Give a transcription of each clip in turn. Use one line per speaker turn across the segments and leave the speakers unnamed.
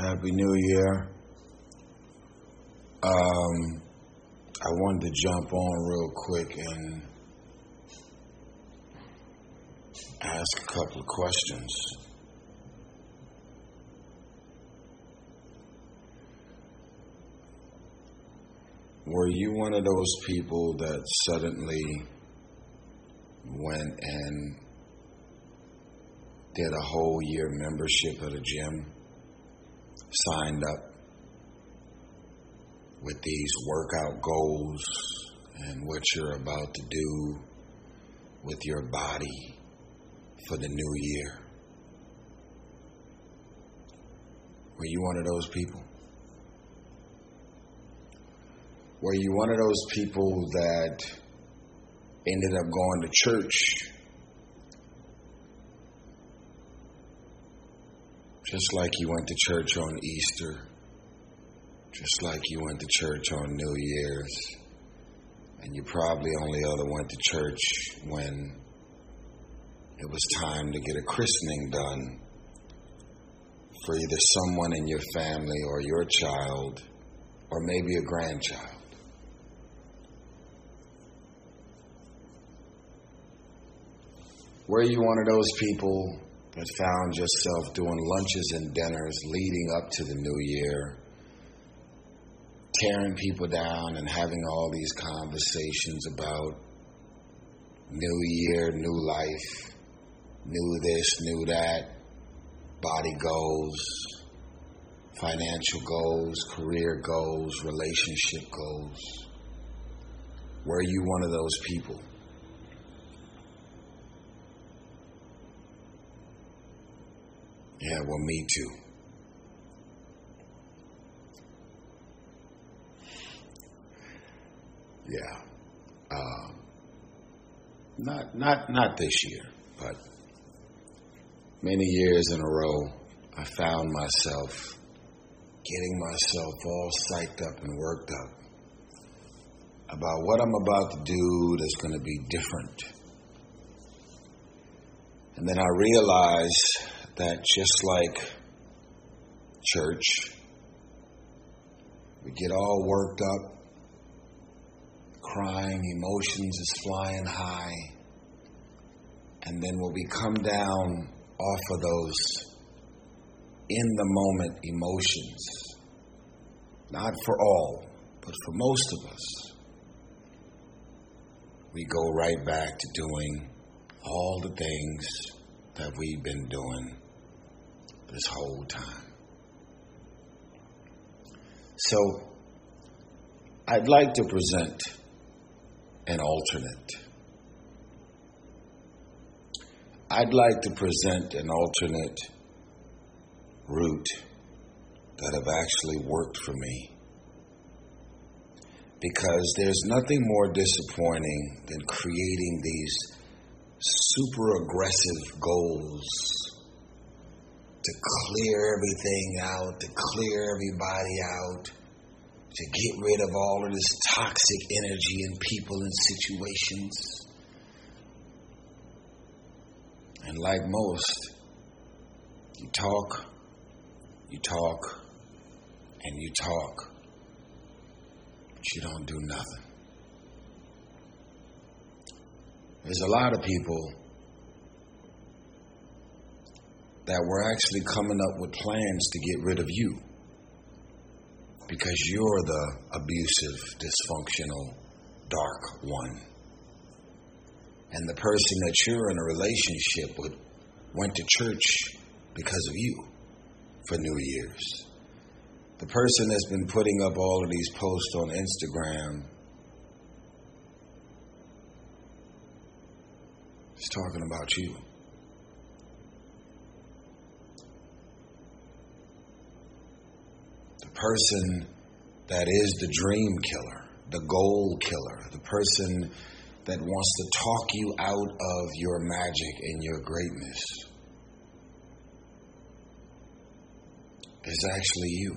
Happy New Year. I wanted to jump on real quick and ask a couple of questions. Were you one of those people that suddenly went and did a whole year membership at a gym, signed up with these workout goals and what you're about to do with your body for the new year? Were you one of those people? Were you one of those people that ended up going to church just like you went to church on Easter, just like you went to church on New Year's, and you probably only ever went to church when it was time to get a christening done for either someone in your family or your child or maybe a grandchild? Were you one of those people that found yourself doing lunches and dinners leading up to the new year, tearing people down and having all these conversations about new year, new life, new this, new that, body goals, financial goals, career goals, relationship goals? Were you one of those people? Yeah, well, me too. Yeah. Not this year, but many years in a row, I found myself getting myself all psyched up and worked up about what I'm about to do that's going to be different. And then I realized that just like church, we get all worked up, crying, emotions is flying high, and then when we come down off of those in-the-moment emotions, not for all, but for most of us, we go right back to doing all the things that we've been doing this whole time. So, I'd like to present an alternate. I'd like to present an alternate route that have actually worked for me. Because there's nothing more disappointing than creating these super aggressive goals to clear everything out, to clear everybody out, to get rid of all of this toxic energy in people and situations. And like most, you talk, and you talk, but you don't do nothing. There's a lot of people that were actually coming up with plans to get rid of you because you're the abusive, dysfunctional, dark one. And the person that you're in a relationship with went to church because of you for New Year's. The person that's been putting up all of these posts on Instagram is talking about you. The person that is the dream killer, the goal killer, the person that wants to talk you out of your magic and your greatness is actually you.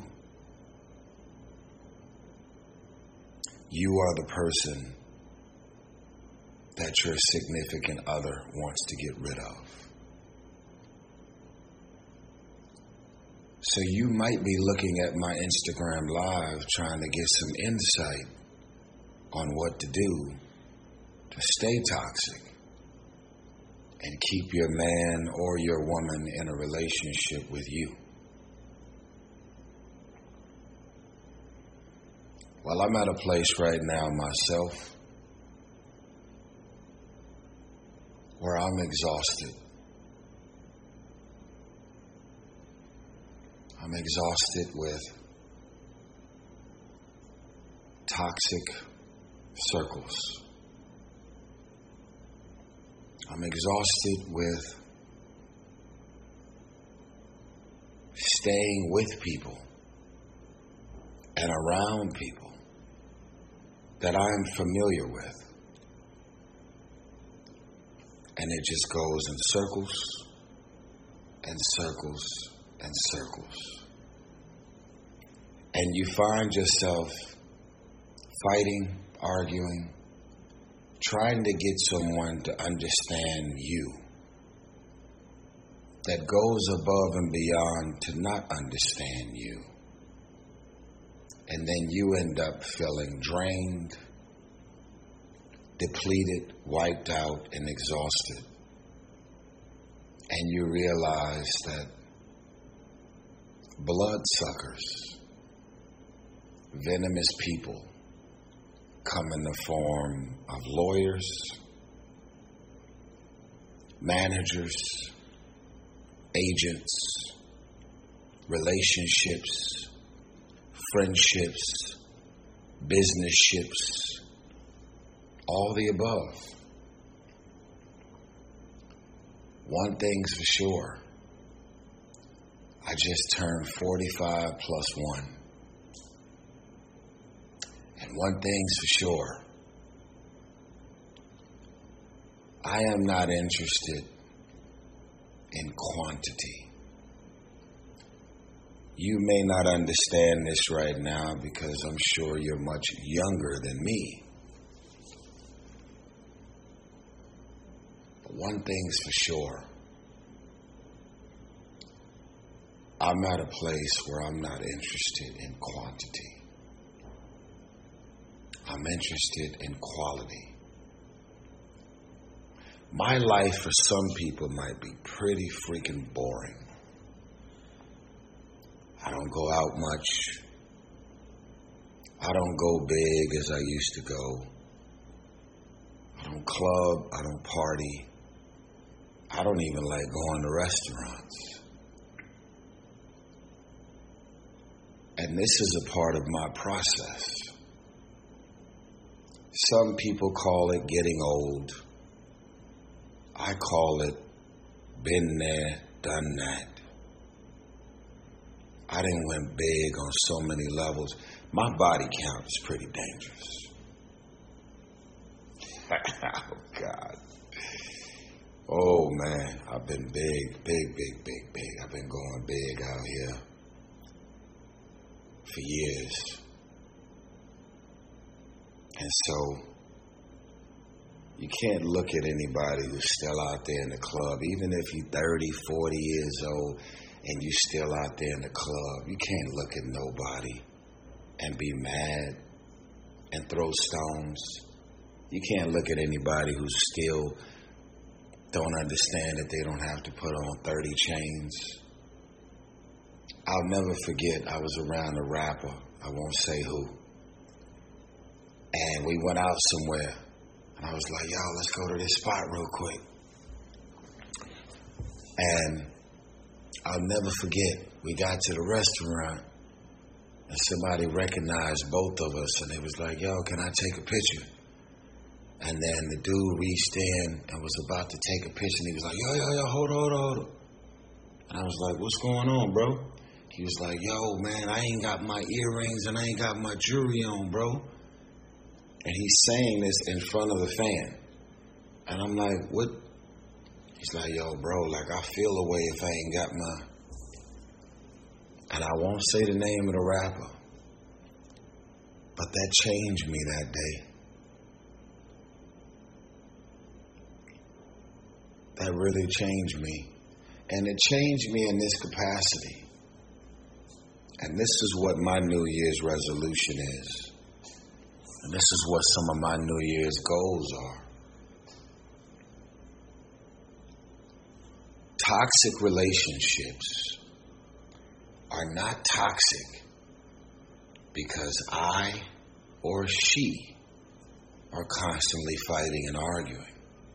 You are the person that your significant other wants to get rid of. So you might be looking at my Instagram live trying to get some insight on what to do to stay toxic and keep your man or your woman in a relationship with you. Well, I'm at a place right now myself where I'm exhausted. I'm exhausted with toxic circles. I'm exhausted with staying with people and around people that I'm familiar with. And it just goes in circles and circles and circles. And you find yourself fighting, arguing, trying to get someone to understand you, that goes above and beyond to not understand you. And then you end up feeling drained, depleted, wiped out, and exhausted. And you realize that bloodsuckers, venomous people, come in the form of lawyers, managers, agents, relationships, friendships, business ships, all the above. One thing's for sure, I just turned 45 plus 1. And one thing's for sure, I am not interested in quantity. You may not understand this right now because I'm sure you're much younger than me. But one thing's for sure, I'm at a place where I'm not interested in quantity. I'm interested in quality. My life for some people might be pretty freaking boring. I don't go out much. I don't go big as I used to go. I don't club. I don't party. I don't even like going to restaurants. And this is a part of my process. Some people call it getting old. I call it been there, done that. I done went big on so many levels. My body count is pretty dangerous. Oh, God. Oh, man. I've been big. I've been going big out here for years. And so you can't look at anybody who's still out there in the club, even if you're 30, 40 years old and you're still out there in the club. You can't look at nobody and be mad and throw stones. You can't look at anybody who still don't understand that they don't have to put on 30 chains. I'll never forget, I was around a rapper, I won't say who, and we went out somewhere, and I was like, yo, let's go to this spot real quick. And I'll never forget, we got to the restaurant, and somebody recognized both of us, and they was like, yo, can I take a picture? And then the dude reached in and was about to take a picture, and he was like, yo, hold on. And I was like, what's going on, bro? He was like, yo, man, I ain't got my earrings and I ain't got my jewelry on, bro. And he's saying this in front of the fan. And I'm like, what? He's like, yo, bro, like, I feel a way if I ain't got my... And I won't say the name of the rapper, but that changed me that day. That really changed me. And it changed me in this capacity. And this is what my New Year's resolution is. And this is what some of my New Year's goals are. Toxic relationships are not toxic because I or she are constantly fighting and arguing.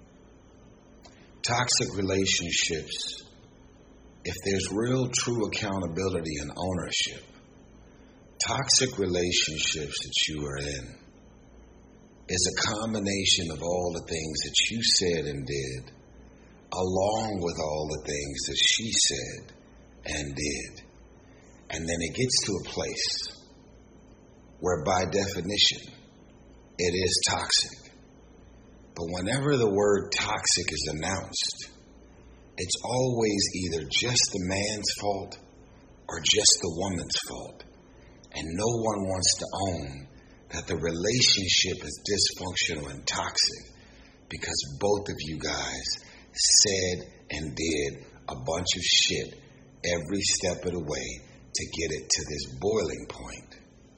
Toxic relationships, if there's real true accountability and ownership, toxic relationships that you are in is a combination of all the things that you said and did, along with all the things that she said and did. And then it gets to a place where by definition, it is toxic. But whenever the word toxic is announced, it's always either just the man's fault or just the woman's fault. And no one wants to own that the relationship is dysfunctional and toxic because both of you guys said and did a bunch of shit every step of the way to get it to this boiling point.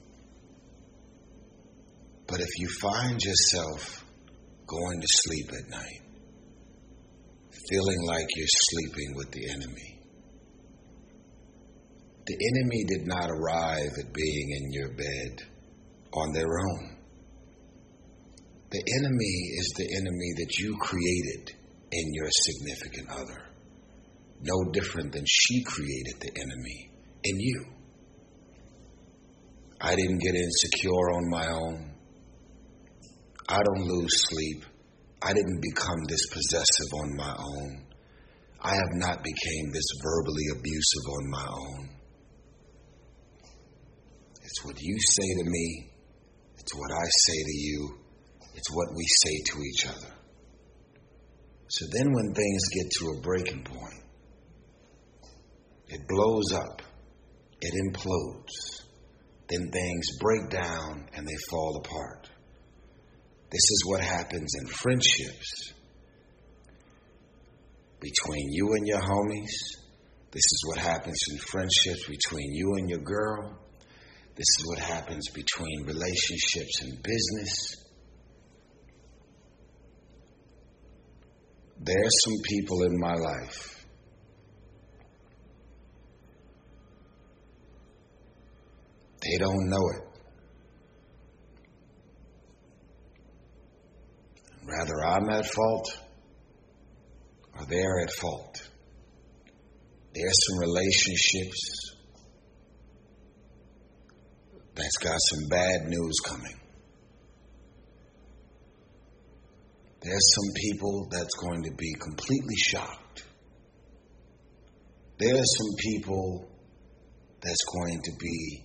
But if you find yourself going to sleep at night, feeling like you're sleeping with the enemy did not arrive at being in your bed on their own. The enemy is the enemy that you created in your significant other. No different than she created the enemy in you. I didn't get insecure on my own. I don't lose sleep. I didn't become this possessive on my own. I have not became this verbally abusive on my own. It's what you say to me. It's what I say to you. It's what we say to each other. So then when things get to a breaking point, it blows up. It implodes. Then things break down and they fall apart. This is what happens in friendships between you and your homies. This is what happens in friendships between you and your girl. This is what happens between relationships and business. There are some people in my life they don't know it. Rather, I'm at fault or they're at fault. There's some relationships that's got some bad news coming. There's some people that's going to be completely shocked. There's some people that's going to be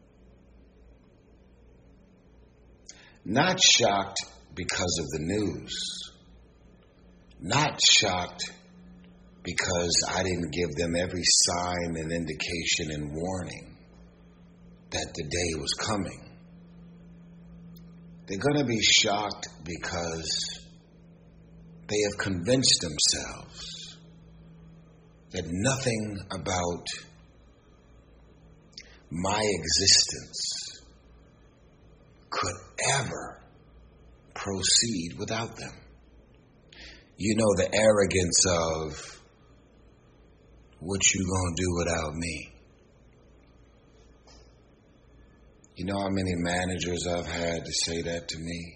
not shocked because of the news, not shocked because I didn't give them every sign and indication and warning that the day was coming. They're going to be shocked because they have convinced themselves that nothing about my existence could ever proceed without them. You know, the arrogance of what you gonna do without me. You know how many managers I've had to say that to me?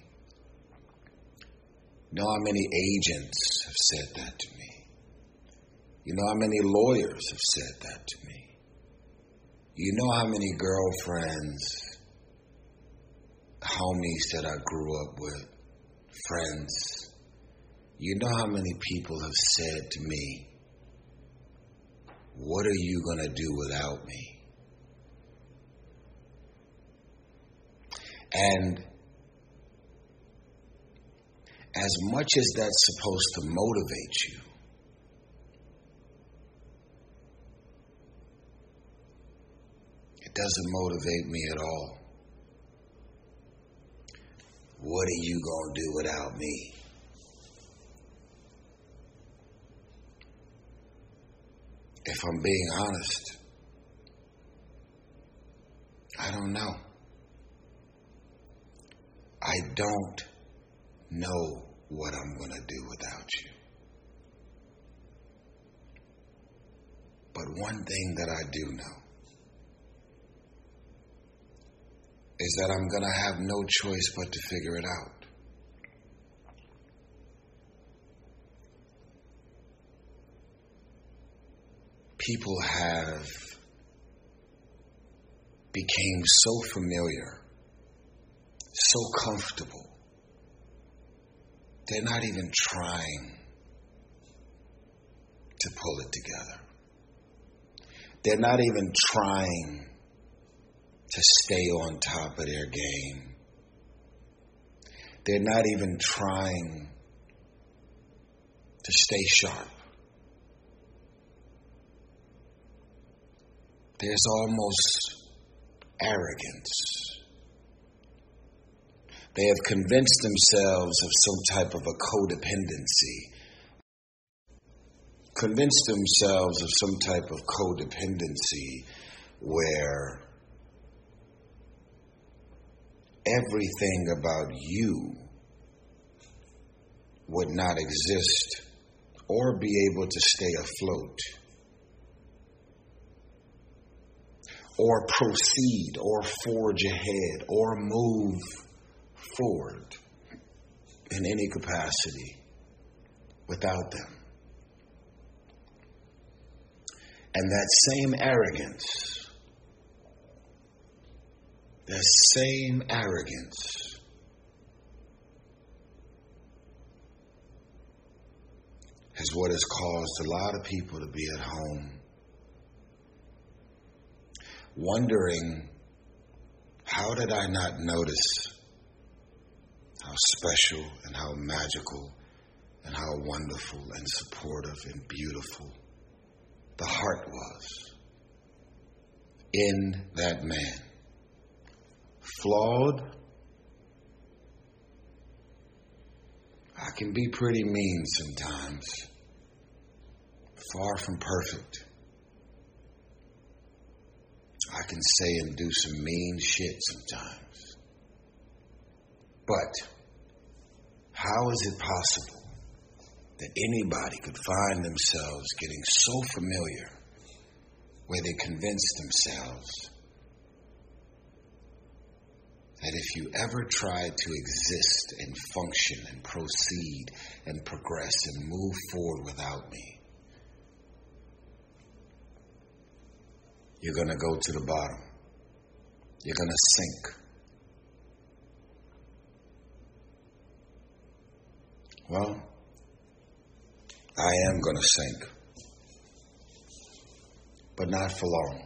You know how many agents have said that to me? You know how many lawyers have said that to me? You know how many girlfriends, homies that I grew up with, friends, you know how many people have said to me, what are you going to do without me? And as much as that's supposed to motivate you, it doesn't motivate me at all. What are you going to do without me? If I'm being honest, don't know. I don't know what I'm going to do without you. But one thing that I do know is that I'm going to have no choice but to figure it out. People have became so familiar, so comfortable, they're not even trying to pull it together. They're not even trying to stay on top of their game. They're not even trying to stay sharp. There's almost arrogance. They have convinced themselves of some type of a codependency. Convinced themselves of some type of codependency where everything about you would not exist or be able to stay afloat or proceed or forge ahead or move forward in any capacity without them. And that same arrogance is what has caused a lot of people to be at home wondering, how did I not notice how special and how magical and how wonderful and supportive and beautiful the heart was in that man? Flawed. I can be pretty mean sometimes. Far from perfect. I can say and do some mean shit sometimes. But how is it possible that anybody could find themselves getting so familiar where they convince themselves that if you ever tried to exist and function and proceed and progress and move forward without me, you're going to go to the bottom. You're going to sink. Well, I am going to sink, but not for long.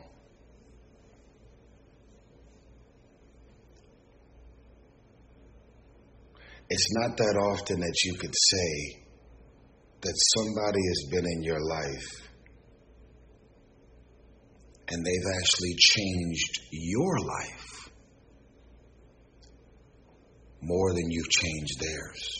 It's not that often that you could say that somebody has been in your life and they've actually changed your life more than you've changed theirs.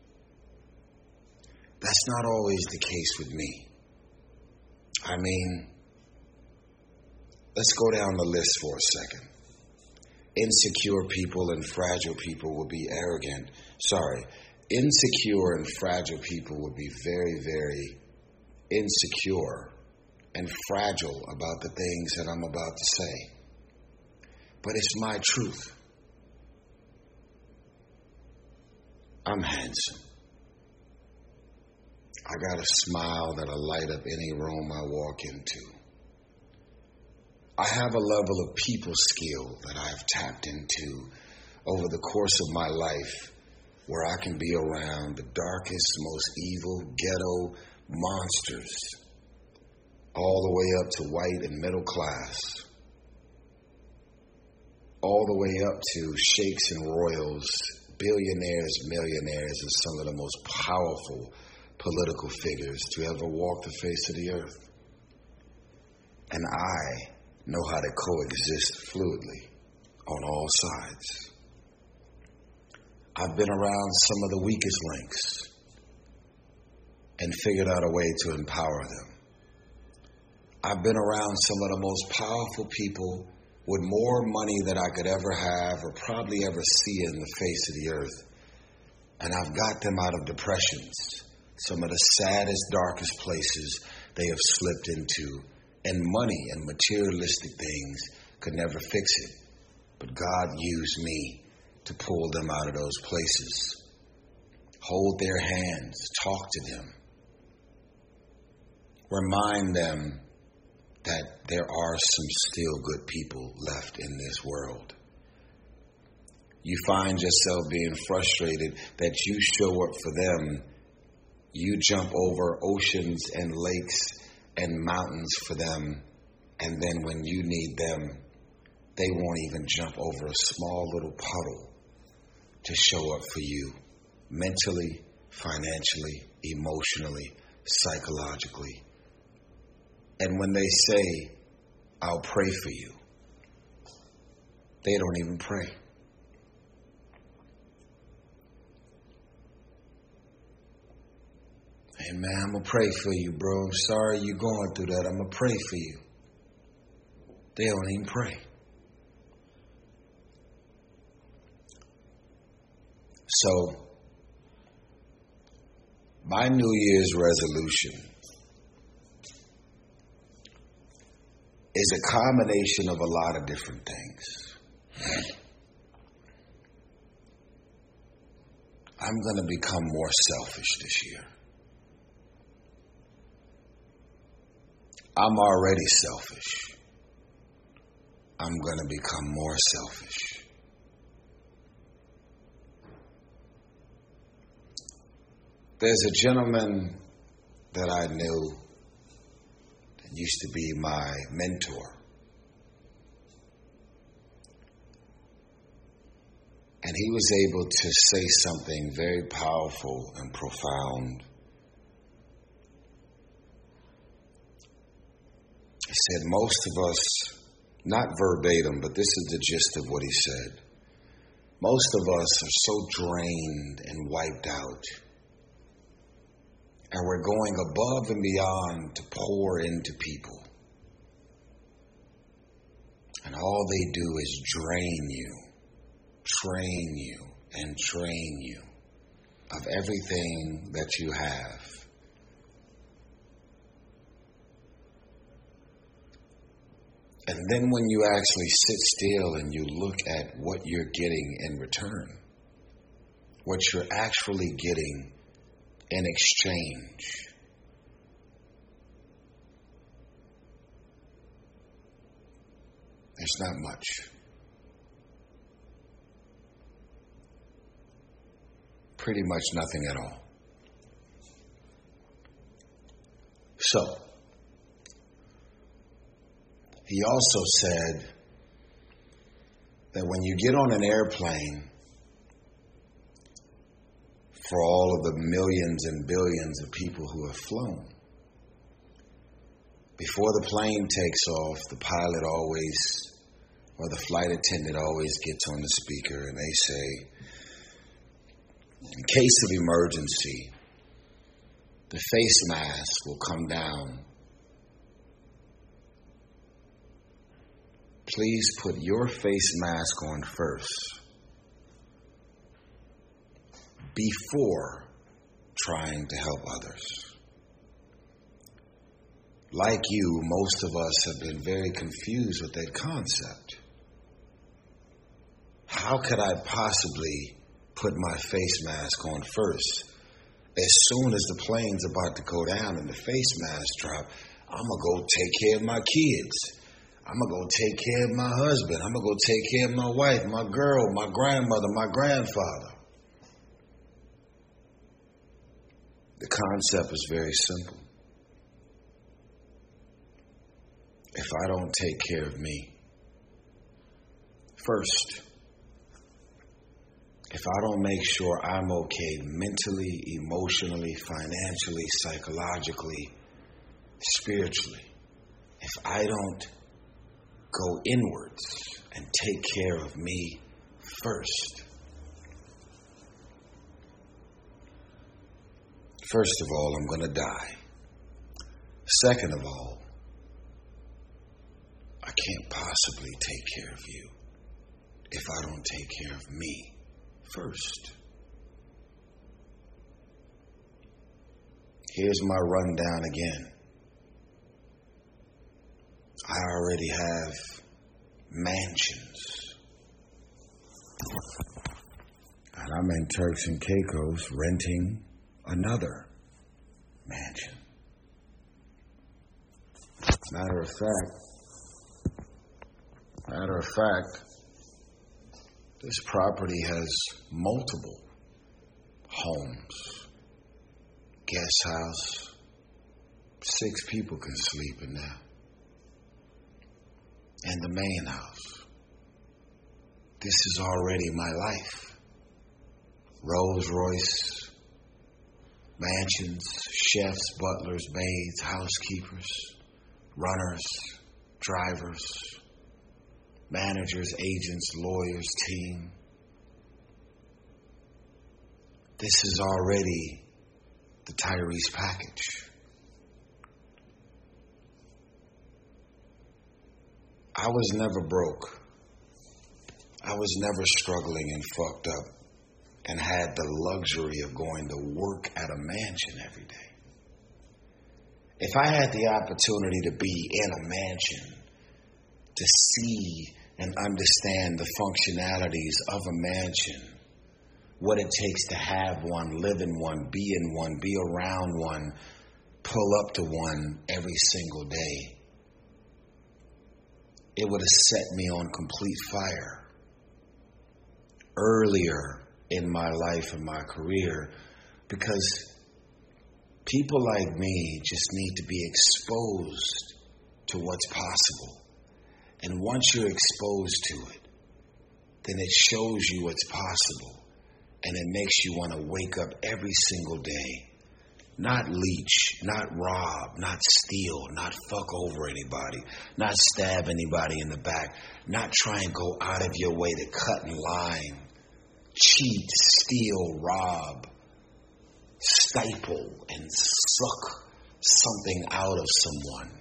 That's not always the case with me. I mean, let's go down the list for a second. Insecure people and fragile people will be arrogant. Insecure and fragile people will be very, very insecure and fragile about the things that I'm about to say. But it's my truth. I'm handsome. I got a smile that'll light up any room I walk into. I have a level of people skill that I've tapped into over the course of my life where I can be around the darkest, most evil, ghetto monsters all the way up to white and middle class, all the way up to sheikhs and royals, billionaires, millionaires, and some of the most powerful political figures to ever walk the face of the earth. And I know how to coexist fluidly on all sides. I've been around some of the weakest links and figured out a way to empower them. I've been around some of the most powerful people with more money than I could ever have or probably ever see in the face of the earth. And I've got them out of depressions, some of the saddest, darkest places they have slipped into. And money and materialistic things could never fix it. But God used me to pull them out of those places. Hold their hands, talk to them. Remind them that there are some still good people left in this world. You find yourself being frustrated that you show up for them. You jump over oceans and lakes and mountains for them. And then when you need them, they won't even jump over a small little puddle to show up for you. Mentally, financially, emotionally, psychologically. And when they say, I'll pray for you, they don't even pray. Hey man, I'm going to pray for you, bro. I'm sorry you're going through that. I'm going to pray for you. They don't even pray. So, my New Year's resolution is a combination of a lot of different things. I'm going to become more selfish this year. I'm already selfish. I'm going to become more selfish. There's a gentleman that I knew that used to be my mentor. And he was able to say something very powerful and profound. He said, most of us, not verbatim, but this is the gist of what he said. Most of us are so drained and wiped out. And we're going above and beyond to pour into people. And all they do is drain you, train you, and drain you of everything that you have. And then when you actually sit still and you look at what you're getting in return, what you're actually getting in exchange, there's not much. Pretty much nothing at all. So, he also said that when you get on an airplane, for all of the millions and billions of people who have flown, before the plane takes off, the pilot always, or the flight attendant always gets on the speaker and they say, in case of emergency, the face mask will come down. Please put your face mask on first before trying to help others. Like you, most of us have been very confused with that concept. How could I possibly put my face mask on first? As soon as the plane's about to go down and the face mask drop, I'm going to go take care of my kids. I'm going to go take care of my husband. I'm going to go take care of my wife, my girl, my grandmother, my grandfather. The concept is very simple. If I don't take care of me first, if I don't make sure I'm okay mentally, emotionally, financially, psychologically, spiritually, if I don't go inwards and take care of me first. First of all, I'm going to die. Second of all, I can't possibly possibly take care of you if I don't take care of me first? Here's my rundown again. I already have mansions. And I'm in Turks and Caicos renting another mansion. Matter of fact, this property has multiple homes, guest house. 6 people can sleep in there. And the main house. This is already my life. Rolls Royce, mansions, chefs, butlers, maids, housekeepers, runners, drivers, managers, agents, lawyers, team. This is already the Tyrese package. I was never broke. I was never struggling and fucked up and had the luxury of going to work at a mansion every day. If I had the opportunity to be in a mansion, to see and understand the functionalities of a mansion, what it takes to have one, live in one, be around one, pull up to one every single day, it would have set me on complete fire earlier in my life and my career, because people like me just need to be exposed to what's possible. And once you're exposed to it, then it shows you what's possible. And it makes you want to wake up every single day, not leech, not rob, not steal, not fuck over anybody, not stab anybody in the back, not try and go out of your way to cut in line, cheat, steal, rob, stifle, and suck something out of someone.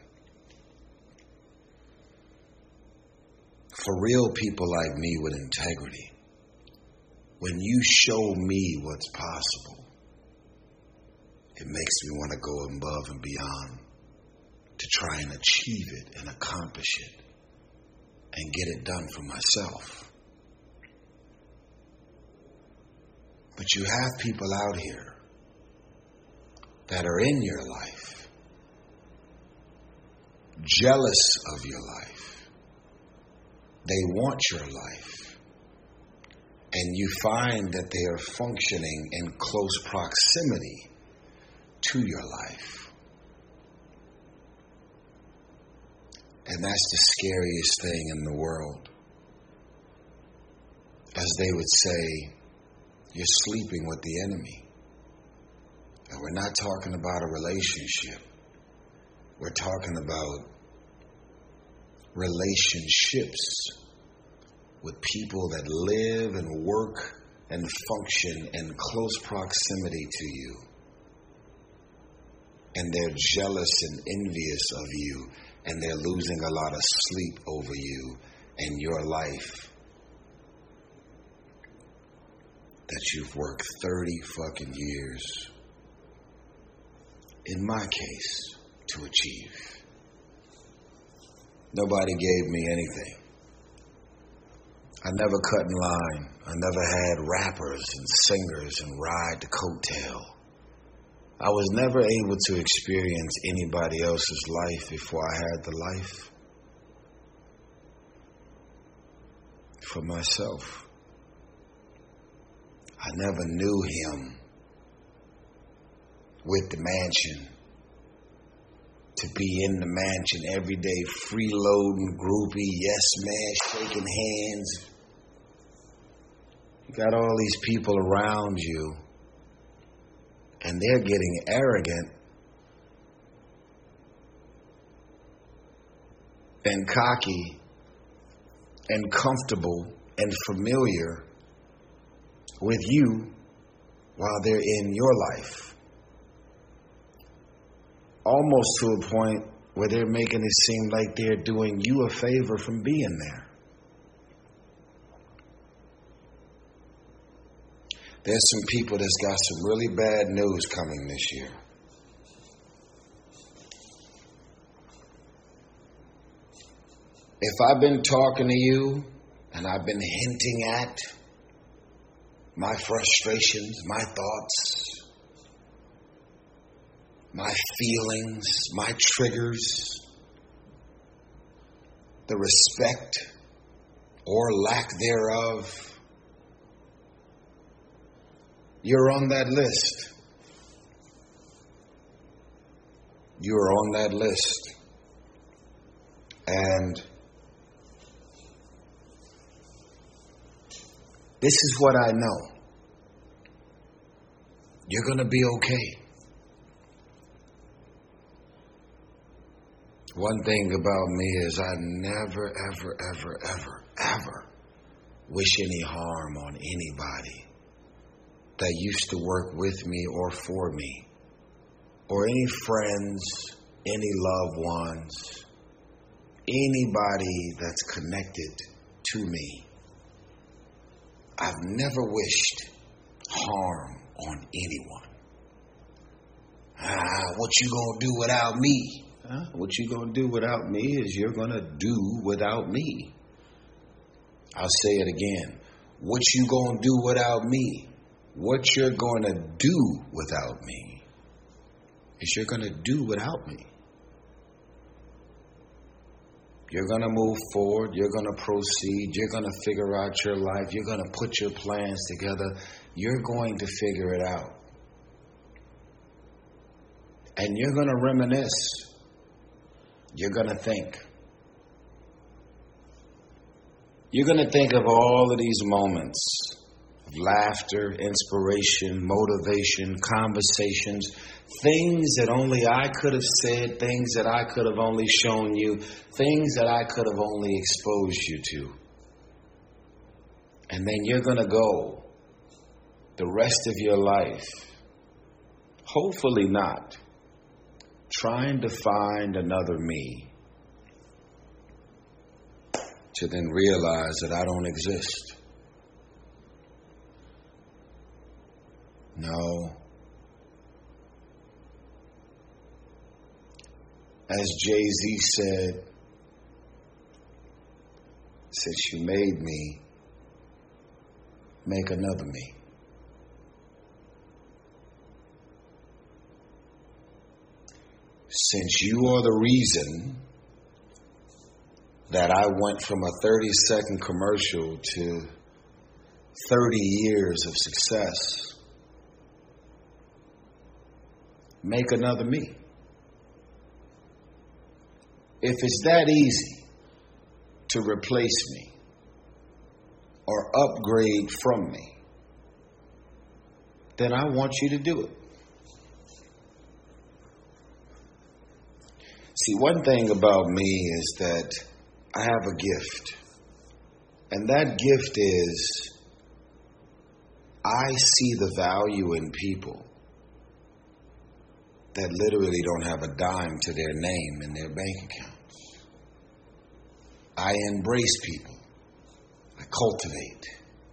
For real people like me with integrity, when you show me what's possible, it makes me want to go above and beyond to try and achieve it and accomplish it and get it done for myself. But you have people out here that are in your life, jealous of your life. They want your life. And you find that they are functioning in close proximity to your life. And that's the scariest thing in the world. As they would say, you're sleeping with the enemy. And we're not talking about a relationship. We're talking about relationships with people that live and work and function in close proximity to you. And they're jealous and envious of you, and they're losing a lot of sleep over you and your life that you've worked 30 fucking years, in my case, to achieve. Nobody gave me anything. I never cut in line. I never had rappers and singers and ride the coattail. I was never able to experience anybody else's life before I had the life for myself. I never knew him with the mansion, to be in the mansion every day, freeloading, groupie, yes man, shaking hands. You got all these people around you, and they're getting arrogant and cocky and comfortable and familiar with you while they're in your life. Almost to a point where they're making it seem like they're doing you a favor from being there. There's some people that's got some really bad news coming this year. If I've been talking to you and I've been hinting at my frustrations, my thoughts, my feelings, my triggers, the respect or lack thereof, you're on that list. You're on that list. And this is what I know. You're going to be okay. One thing about me is I never, ever, ever, ever, ever wish any harm on anybody that used to work with me or for me, or any friends, any loved ones, anybody that's connected to me. I've never wished harm on anyone. What you gonna do without me? What you gonna do without me is you're gonna do without me. I'll say it again. What you gonna do without me? What you're gonna do without me is you're gonna do without me. You're going to move forward. You're going to proceed. You're going to figure out your life. You're going to put your plans together. You're going to figure it out. And you're going to reminisce. You're going to think. You're going to think of all of these moments of laughter, inspiration, motivation, conversations, things that only I could have said, things that I could have only shown you, things that I could have only exposed you to. And then you're going to go the rest of your life, hopefully not, trying to find another me, to then realize that I don't exist. No. As Jay-Z said, since you made me, make another me. Since you are the reason that I went from a 30-second commercial to 30 years of success, make another me. If it's that easy to replace me or upgrade from me, then I want you to do it. See, one thing about me is that I have a gift. And that gift is I see the value in people that literally don't have a dime to their name in their bank accounts. I embrace people. I cultivate.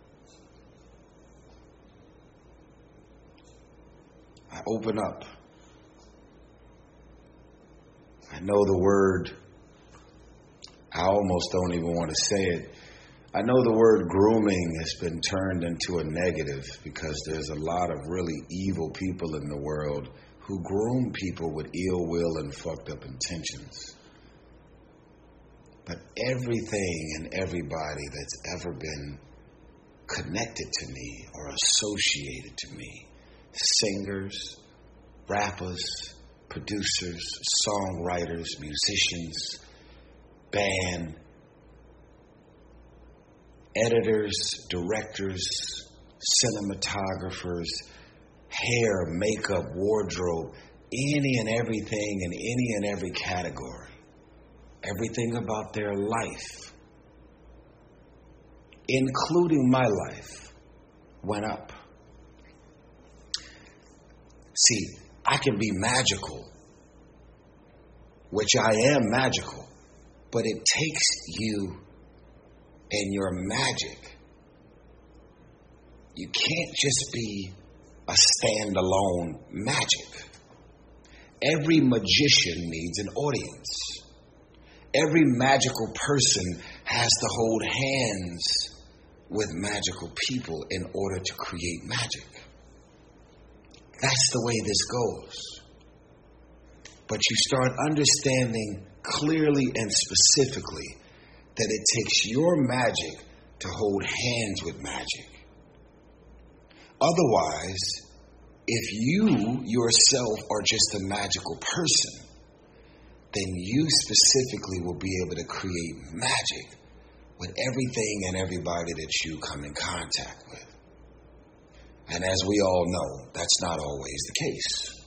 I open up. I know the word, I almost don't even want to say it. I know the word grooming has been turned into a negative because there's a lot of really evil people in the world who groom people with ill will and fucked up intentions. But everything and everybody that's ever been connected to me or associated to me, singers, rappers, producers, songwriters, musicians, band, editors, directors, cinematographers, hair, makeup, wardrobe, any and everything in any and every category. Everything about their life, including my life, went up. See, I can be magical which I am magical, but it takes you and your magic. You can't just be a standalone magic. Every magician needs an audience. Every magical person has to hold hands with magical people in order to create magic. That's the way this goes. But you start understanding clearly and specifically that it takes your magic to hold hands with magic. Otherwise, if you yourself are just a magical person, then you specifically will be able to create magic with everything and everybody that you come in contact with. And as we all know, that's not always the case.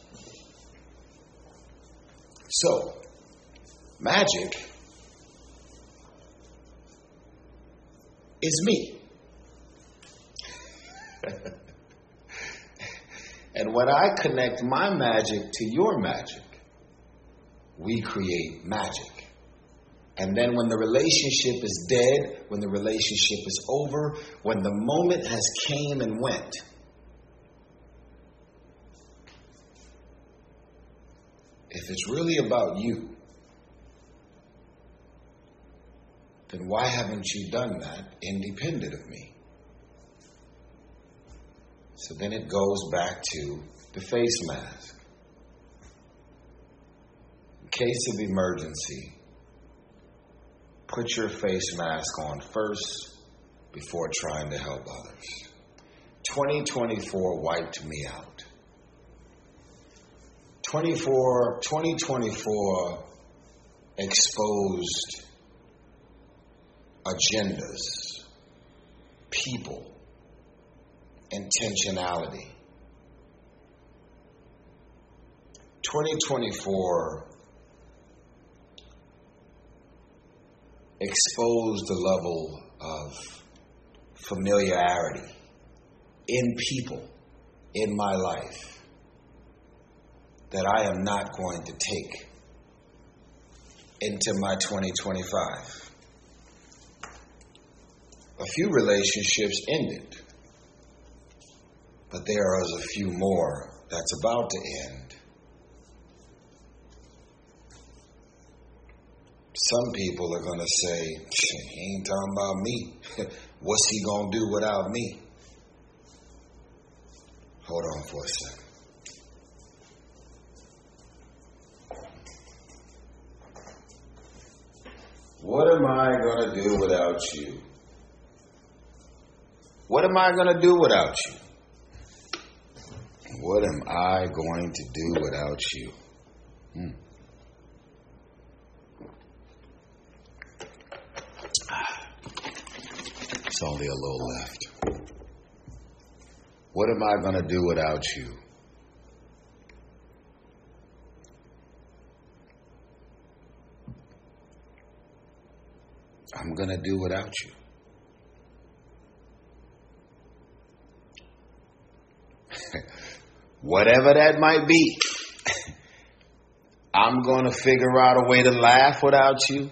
So, magic is me. And when I connect my magic to your magic, we create magic. And then when the relationship is dead, when the relationship is over, when the moment has came and went, if it's really about you, then why haven't you done that independent of me? So then it goes back to the face mask. In case of emergency, put your face mask on first before trying to help others. 2024 wiped me out. 2024 exposed agendas, people, intentionality. 2024 exposed the level of familiarity in people, in my life, that I am not going to take into my 2025. A few relationships ended, but there is a few more that's about to end. Some people are going to say, he ain't talking about me. What's he going to do without me? Hold on for a second. What am I going to do without you? What am I going to do without you? What am I going to do without you? It's only a little left. What am I going to do without you? I'm going to do without you. Whatever that might be, I'm going to figure out a way to laugh without you.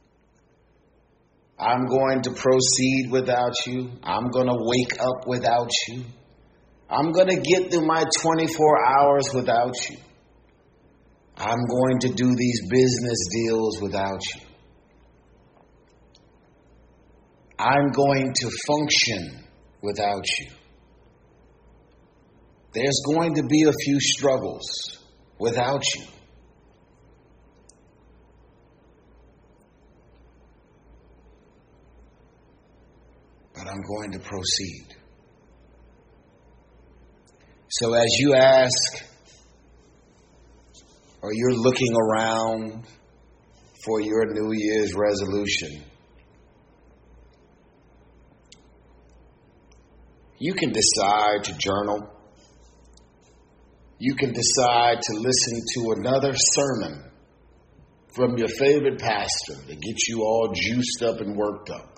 I'm going to proceed without you. I'm going to wake up without you. I'm going to get through my 24 hours without you. I'm going to do these business deals without you. I'm going to function without you. There's going to be a few struggles without you. But I'm going to proceed. So as you ask, or you're looking around for your New Year's resolution, you can decide to journal. You can decide to listen to another sermon from your favorite pastor that gets you all juiced up and worked up.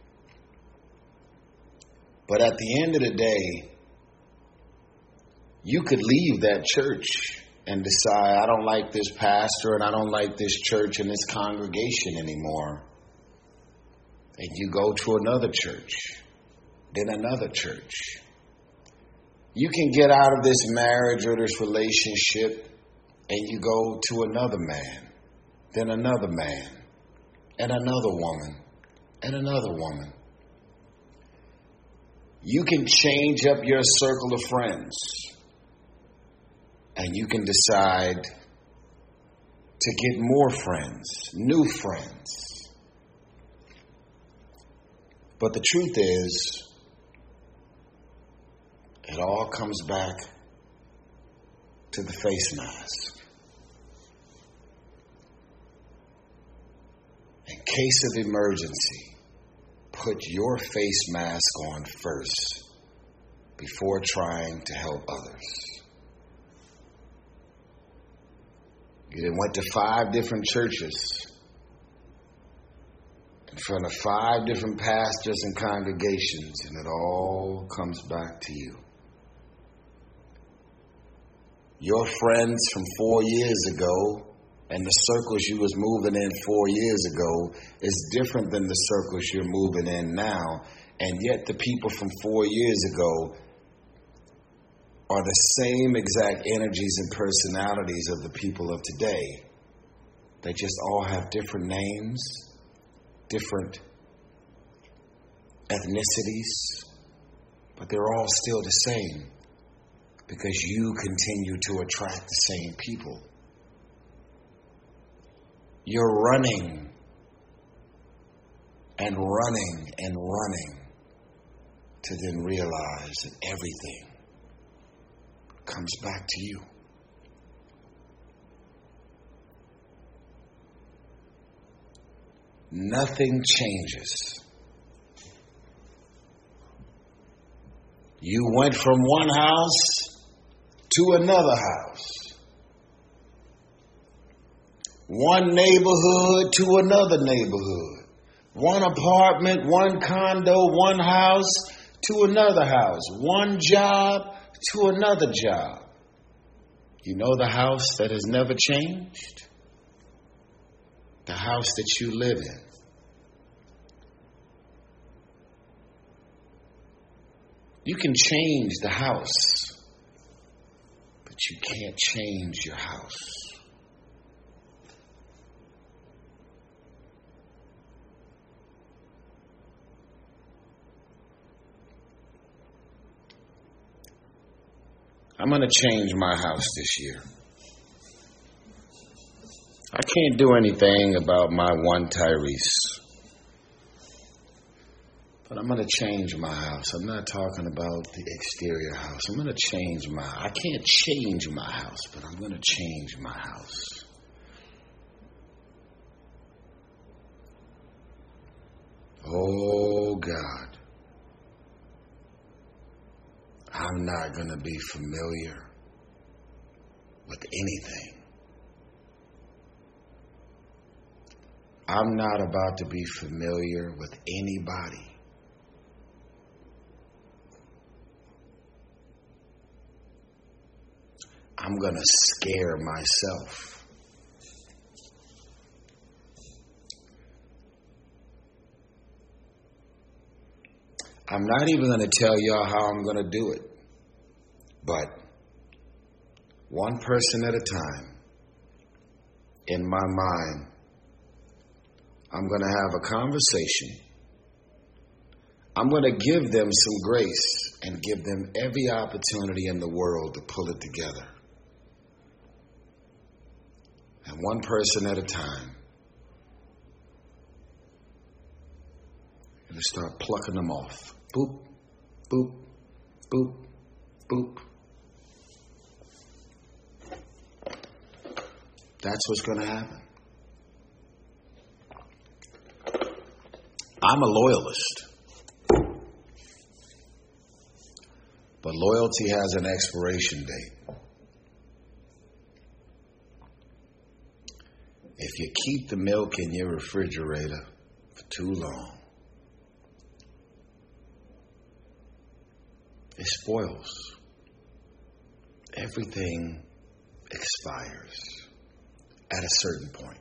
But at the end of the day, you could leave that church and decide, I don't like this pastor and I don't like this church and this congregation anymore. And you go to another church, then another church. You can get out of this marriage or this relationship and you go to another man, then another man, and another woman, and another woman. You can change up your circle of friends, and you can decide to get more friends, new friends. But the truth is, it all comes back to the face mask. In case of emergency, put your face mask on first before trying to help others. You then went to 5 different churches in front of 5 different pastors and congregations, and it all comes back to you. Your friends from 4 years ago and the circles you was moving in 4 years ago is different than the circles you're moving in now. And yet the people from 4 years ago are the same exact energies and personalities of the people of today. They just all have different names, different ethnicities, but they're all still the same because you continue to attract the same people. You're running and running and running to then realize that everything comes back to you. Nothing changes. You went from one house to another house. One neighborhood to another neighborhood. One apartment, one condo, one house to another house. One job to another job. You know the house that has never changed? The house that you live in. You can change the house, but you can't change your house. I'm going to change my house this year. I can't do anything about my one Tyrese. But I'm going to change my house. I'm not talking about the exterior house. I'm going to change I can't change my house, but I'm going to change my house. Oh, God. I'm not going to be familiar with anything. I'm not about to be familiar with anybody. I'm going to scare myself. I'm not even going to tell y'all how I'm going to do it. But one person at a time, in my mind, I'm going to have a conversation. I'm going to give them some grace and give them every opportunity in the world to pull it together. And one person at a time, I'm going to start plucking them off. Boop, boop, boop, boop. That's what's going to happen. I'm a loyalist. But loyalty has an expiration date. If you keep the milk in your refrigerator for too long, it spoils. Everything expires at a certain point.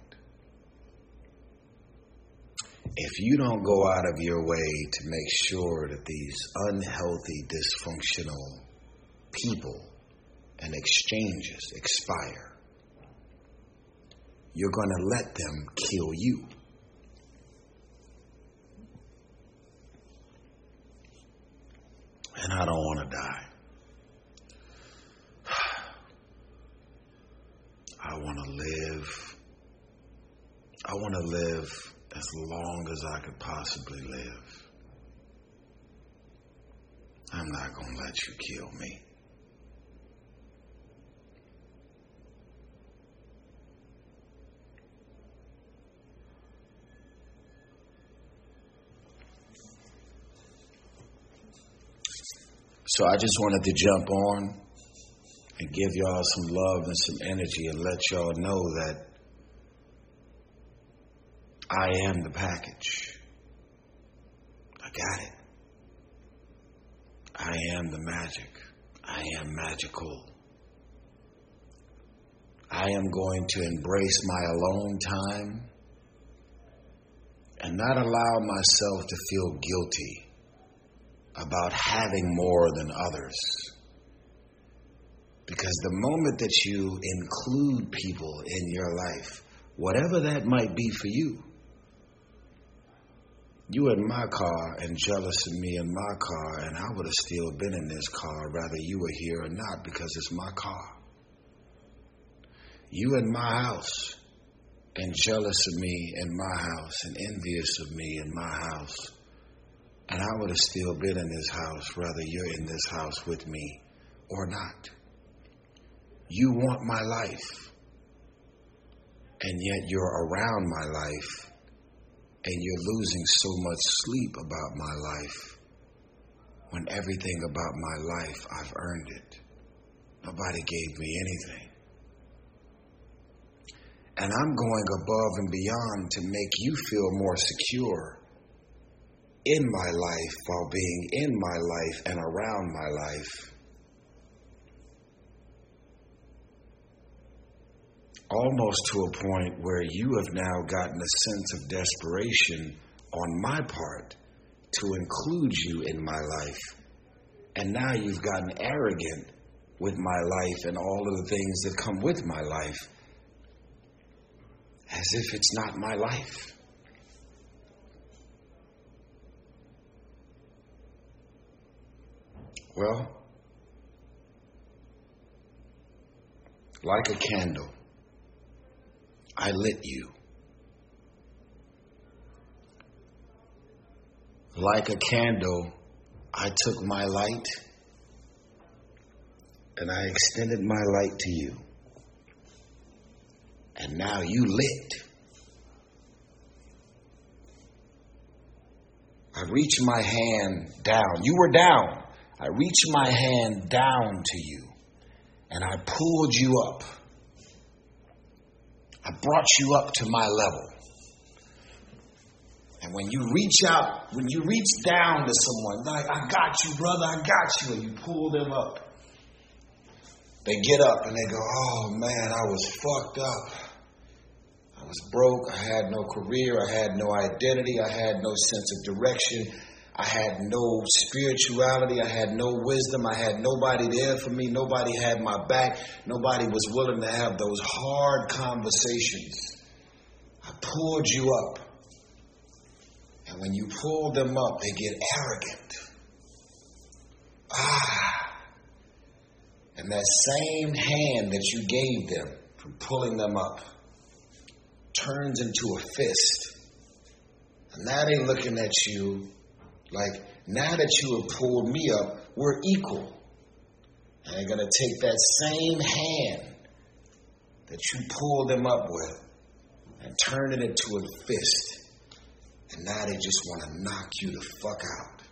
If you don't go out of your way to make sure that these unhealthy, dysfunctional people and exchanges expire, you're going to let them kill you. And I don't want to die. I want to live. I want to live as long as I could possibly live. I'm not going to let you kill me. So I just wanted to jump on and give y'all some love and some energy and let y'all know that I am the package. I got it. I am the magic. I am magical. I am going to embrace my alone time and not allow myself to feel guilty about having more than others. Because the moment that you include people in your life, whatever that might be for you, you in my car and jealous of me in my car, and I would have still been in this car, whether you were here or not, because it's my car. You in my house and jealous of me in my house and envious of me in my house, and I would have still been in this house, whether you're in this house with me or not. You want my life, and yet you're around my life, and you're losing so much sleep about my life, when everything about my life, I've earned it. Nobody gave me anything. And I'm going above and beyond to make you feel more secure in my life while being in my life and around my life. Almost to a point where you have now gotten a sense of desperation on my part to include you in my life. And now you've gotten arrogant with my life and all of the things that come with my life, as if it's not my life. Well, like a candle, I lit you. Like a candle, I took my light and I extended my light to you. And now you lit. I reached my hand down. You were down. I reached my hand down to you and I pulled you up. I brought you up to my level. And when you reach out, when you reach down to someone, like, I got you, brother, I got you, and you pull them up, they get up and they go, oh man, I was fucked up. I was broke. I had no career. I had no identity. I had no sense of direction. I had no spirituality. I had no wisdom. I had nobody there for me. Nobody had my back. Nobody was willing to have those hard conversations. I pulled you up. And when you pull them up, they get arrogant. And that same hand that you gave them from pulling them up turns into a fist. And now they're looking at you like, now that you have pulled me up, we're equal. And they're going to take that same hand that you pulled them up with and turn it into a fist. And now they just want to knock you the fuck out.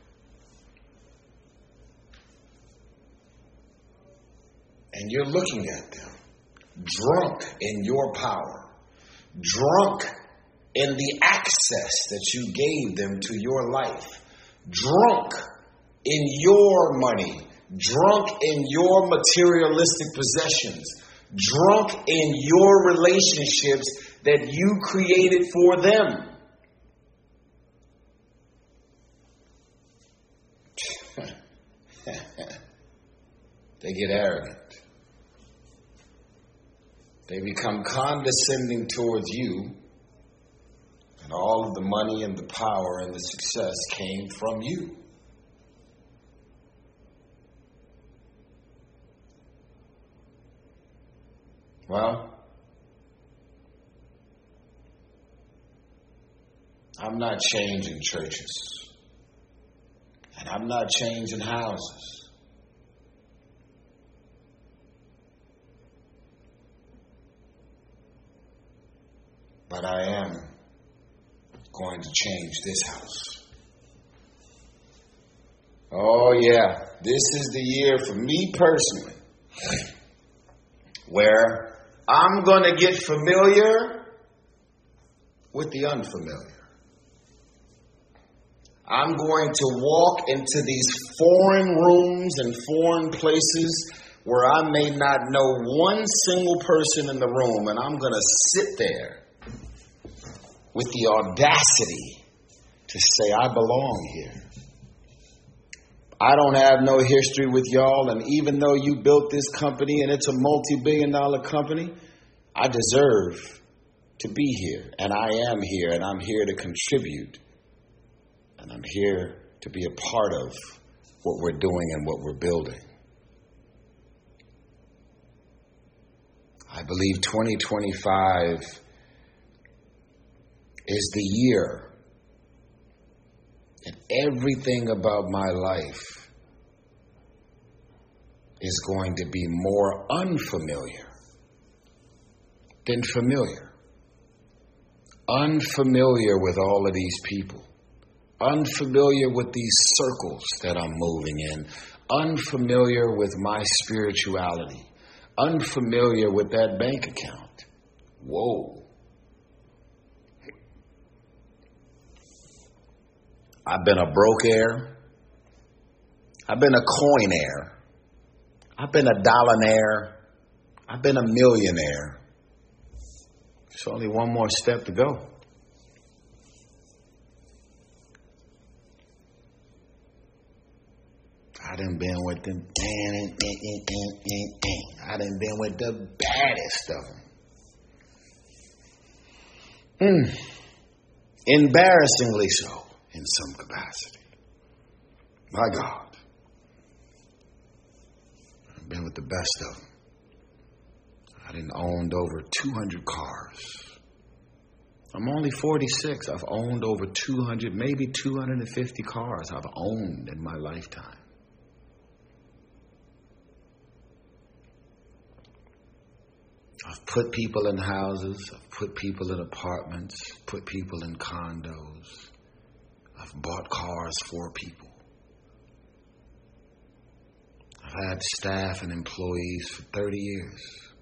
And you're looking at them, drunk in your power, drunk in the access that you gave them to your life, drunk in your money, drunk in your materialistic possessions, drunk in your relationships that you created for them. They get arrogant. They become condescending towards you, and all of the money and the power and the success came from you. Well, I'm not changing churches, and I'm not changing houses. But I am going to change this house. Oh yeah, this is the year for me personally where I'm going to get familiar with the unfamiliar. I'm going to walk into these foreign rooms and foreign places where I may not know one single person in the room, and I'm going to sit there with the audacity to say, I belong here. I don't have no history with y'all, and even though you built this company and it's a multi-billion-dollar company, I deserve to be here, and I am here, and I'm here to contribute, and I'm here to be a part of what we're doing and what we're building. I believe 2025 is the year that everything about my life is going to be more unfamiliar than familiar. Unfamiliar with all of these people. Unfamiliar with these circles that I'm moving in. Unfamiliar with my spirituality. Unfamiliar with that bank account. Whoa. I've been a broke-aire. I've been a coin-aire. I've been a dollar-aire. I've been a millionaire. There's only one more step to go. I done been with them. I done been with the baddest of them. Embarrassingly so. In some capacity. My God. I've been with the best of them. I done owned over 200 cars. I'm only 46. I've owned over 200, maybe 250 cars I've owned in my lifetime. I've put people in houses. I've put people in apartments. Put people in condos. I've bought cars for people. I've had staff and employees for 30 years.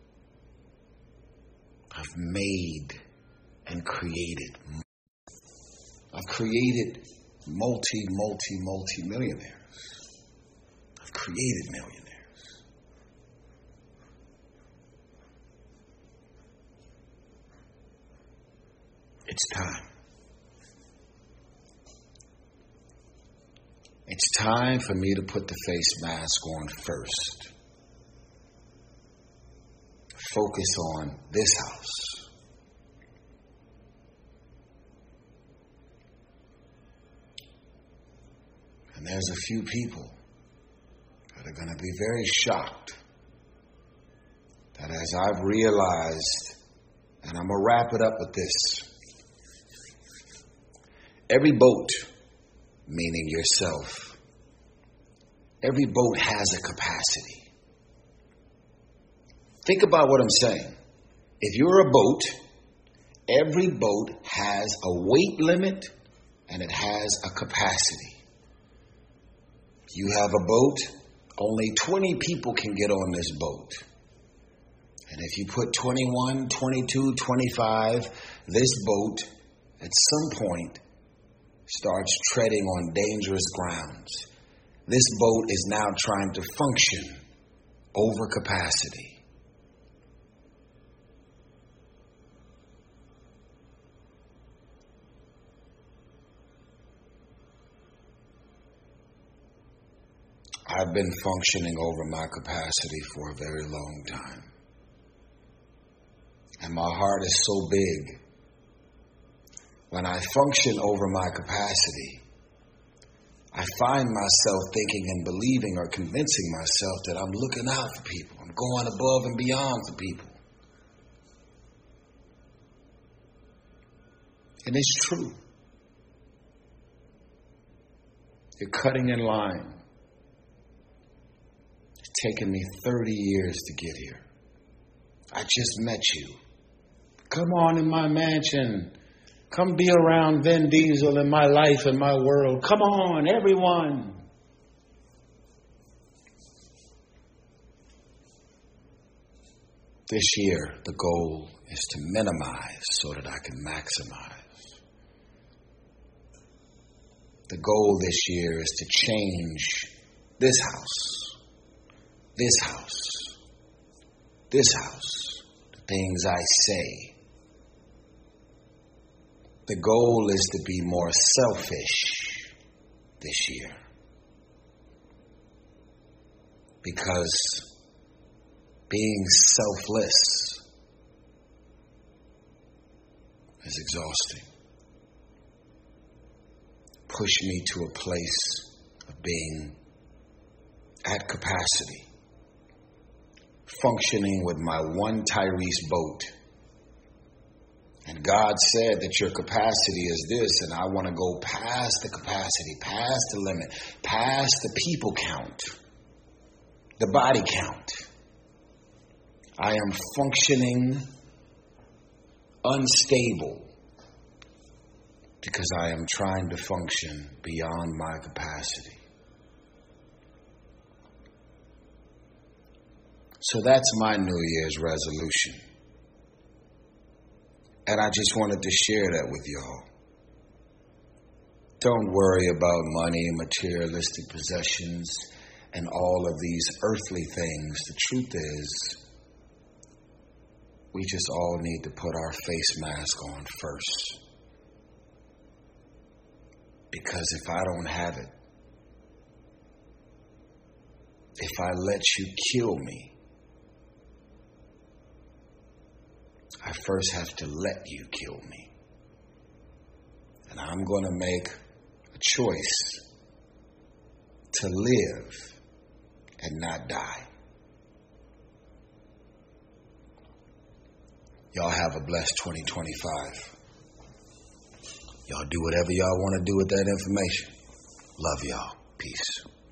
I've made and created. I've created multi-millionaires. I've created millionaires. It's time. It's time for me to put the face mask on first. Focus on this house. And there's a few people that are going to be very shocked that as I've realized, and I'm going to wrap it up with this. Every boat, meaning yourself, every boat has a capacity. Think about what I'm saying. If you're a boat, every boat has a weight limit and it has a capacity. You have a boat, only 20 people can get on this boat. And if you put 21, 22, 25, this boat at some point starts treading on dangerous grounds. This boat is now trying to function over capacity. I've been functioning over my capacity for a very long time. And my heart is so big. When I function over my capacity, I find myself thinking and believing or convincing myself that I'm looking out for people. I'm going above and beyond for people. And it's true. You're cutting in line. It's taken me 30 years to get here. I just met you. Come on in my mansion. Come be around Vin Diesel in my life and my world. Come on, everyone. This year, the goal is to minimize so that I can maximize. The goal this year is to change this house, the things I say. The goal is to be more selfish this year. Because being selfless is exhausting. Push me to a place of being at capacity, functioning with my one Tyrese boat. And God said that your capacity is this, and I want to go past the capacity, past the limit, past the people count, the body count. I am functioning unstable because I am trying to function beyond my capacity. So that's my New Year's resolution. And I just wanted to share that with y'all. Don't worry about money, materialistic possessions, and all of these earthly things. The truth is, we just all need to put our face mask on first. Because if I don't have it, if I let you kill me, I first have to let you kill me. And I'm going to make a choice to live and not die. Y'all have a blessed 2025. Y'all do whatever y'all want to do with that information. Love y'all. Peace.